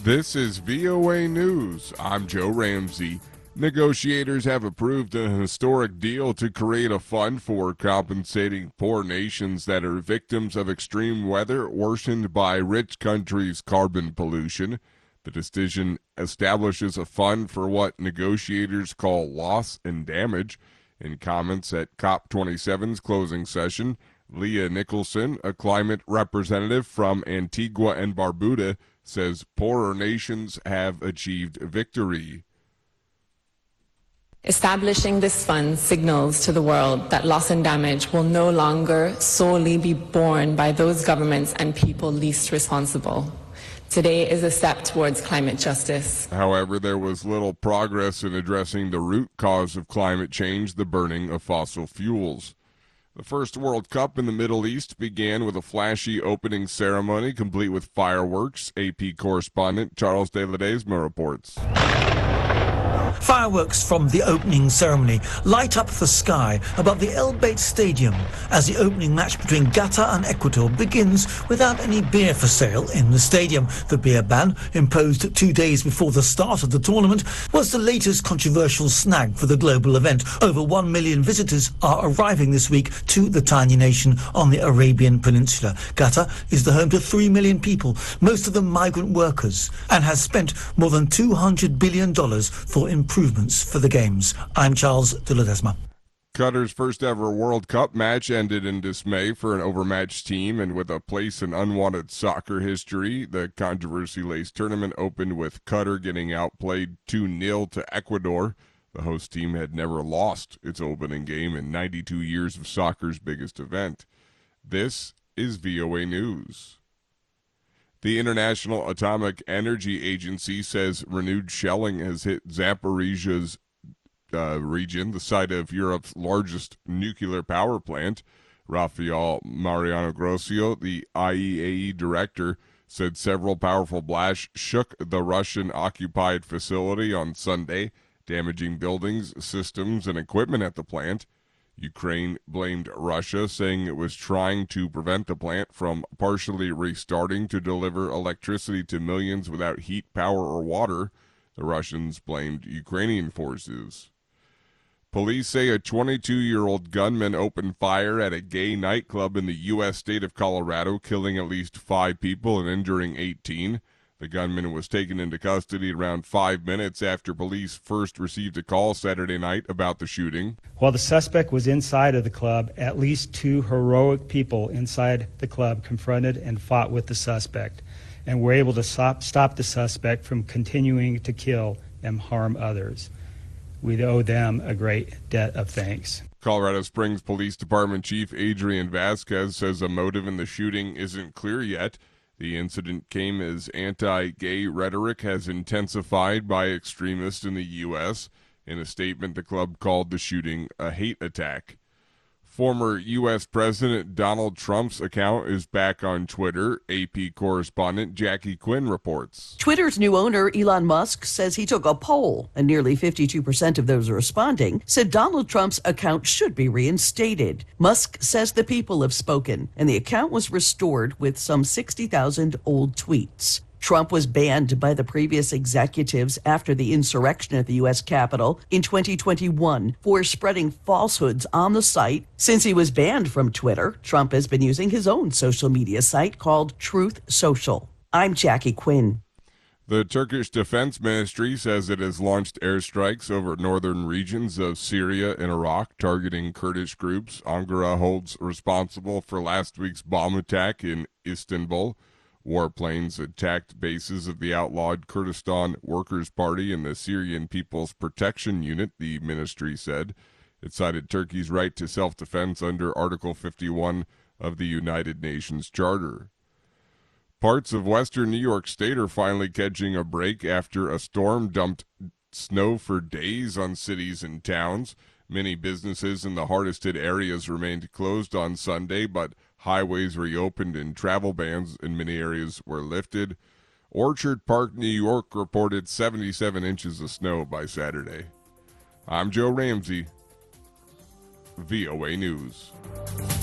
This is VOA News. I'm Joe Ramsey. Negotiators have approved a historic deal to create a fund for compensating poor nations that are victims of extreme weather worsened by rich countries' carbon pollution. The decision establishes a fund for what negotiators call loss and damage. In comments at COP27's closing session, Leah Nicholson, a climate representative from Antigua and Barbuda, says poorer nations have achieved victory. Establishing this fund signals to the world that loss and damage will no longer solely be borne by those governments and people least responsible. Today is a step towards climate justice. However, there was little progress in addressing the root cause of climate change, the burning of fossil fuels. The first World Cup in the Middle East began with a flashy opening ceremony complete with fireworks. AP correspondent Charles de Ledesma reports. Fireworks from the opening ceremony light up the sky above the El Beit Stadium as the opening match between Qatar and Ecuador begins without any beer for sale in the stadium. The beer ban, imposed 2 days before the start of the tournament, was the latest controversial snag for the global event. Over 1 million visitors are arriving this week to the tiny nation on the Arabian Peninsula. Qatar is the home to 3 million people, most of them migrant workers, and has spent more than $200 billion for improvements for the Games. I'm Charles de Ledesma. Qatar's first ever World Cup match ended in dismay for an overmatched team, and with a place in unwanted soccer history, the controversy-laced tournament opened with Qatar getting outplayed 2-0 to Ecuador. The host team had never lost its opening game in 92 years of soccer's biggest event. This is VOA News. The International Atomic Energy Agency says renewed shelling has hit Zaporizhia's region, the site of Europe's largest nuclear power plant. Rafael Mariano Grosio, the IAEA director, said several powerful blasts shook the Russian-occupied facility on Sunday, damaging buildings, systems, and equipment at the plant. Ukraine blamed Russia, saying it was trying to prevent the plant from partially restarting to deliver electricity to millions without heat, power, or water. The Russians blamed Ukrainian forces. Police say a 22-year-old gunman opened fire at a gay nightclub in the U.S. state of Colorado, killing at least 5 people and injuring 18. The gunman was taken into custody around 5 minutes after police first received a call Saturday night about the shooting. While the suspect was inside of the club, at least 2 heroic people inside the club confronted and fought with the suspect and were able to stop the suspect from continuing to kill and harm others. We owe them a great debt of thanks. Colorado Springs Police Department Chief Adrian Vasquez says a motive in the shooting isn't clear yet. The incident came as anti-gay rhetoric has intensified by extremists in the U.S. In a statement, the club called the shooting a hate attack. Former U.S. President Donald Trump's account is back on Twitter. AP correspondent Jackie Quinn reports. Twitter's new owner, Elon Musk, says he took a poll, and nearly 52% of those responding said Donald Trump's account should be reinstated. Musk says the people have spoken, and the account was restored with some 60,000 old tweets. Trump was banned by the previous executives after the insurrection at the U.S. Capitol in 2021 for spreading falsehoods on the site. Since he was banned from Twitter, Trump has been using his own social media site called Truth Social. I'm Jackie Quinn. The Turkish Defense Ministry says it has launched airstrikes over northern regions of Syria and Iraq, targeting Kurdish groups. Ankara holds responsible for last week's bomb attack in Istanbul. Warplanes attacked bases of the outlawed Kurdistan Workers' Party and the Syrian People's Protection Unit, the ministry said. It cited Turkey's right to self-defense under Article 51 of the United Nations Charter. Parts of western New York State are finally catching a break after a storm dumped snow for days on cities and towns. Many businesses in the hardest hit areas remained closed on Sunday, but highways reopened and travel bans in many areas were lifted. Orchard Park, New York reported 77 inches of snow by Saturday. I'm Joe Ramsey, VOA News.